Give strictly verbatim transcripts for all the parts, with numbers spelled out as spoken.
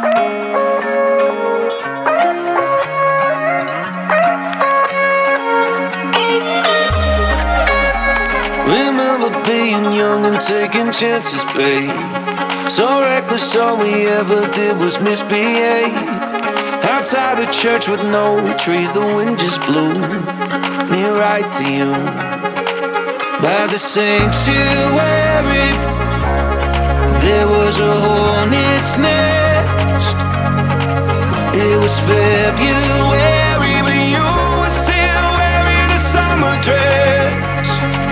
Remember being young and taking chances, babe. So reckless, all we ever did was misbehave. Outside the church with no trees, the wind just blew me right to you. By the sanctuary, there was a hornet's nest. It was February, but you were still wearing a summer dress.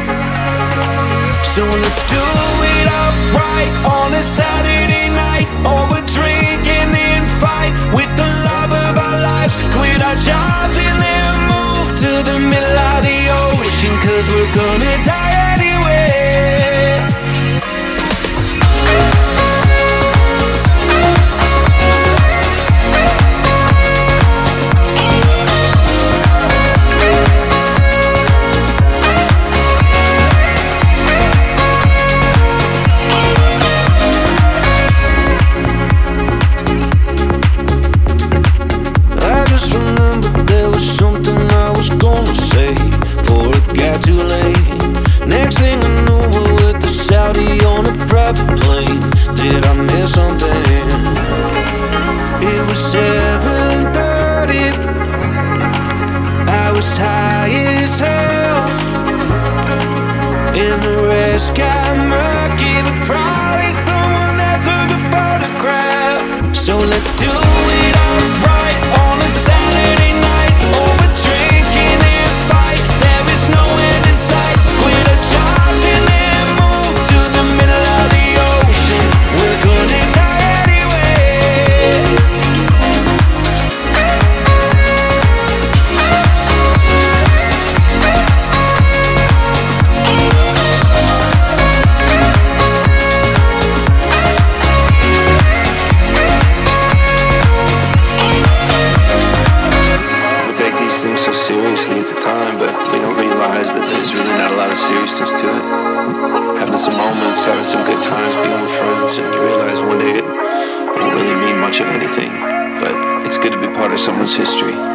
So let's do it upright on a Saturday night, over drink and then fight with the love of our lives. Quit our jobs and then move to the middle of the ocean, 'cause we're gonna die anyway. Too late. Next thing I knew, we're with the Saudi on a private plane. Did I miss something? It was seven thirty. I was high as hell, and the rest got murky, but probably someone that took a photograph. So let's do it upright on a Saturday night, over drinking and fight. There is no end in sight. Quit our jobs and then move to the middle of the ocean. We're gonna die anyway. We take these things so seriously at the time, but we don't realize that there's really not a lot of seriousness to it. Having some moments, having some good times, being with friends, and you realize one day it won't really mean much of anything, but it's good to be part of someone's history.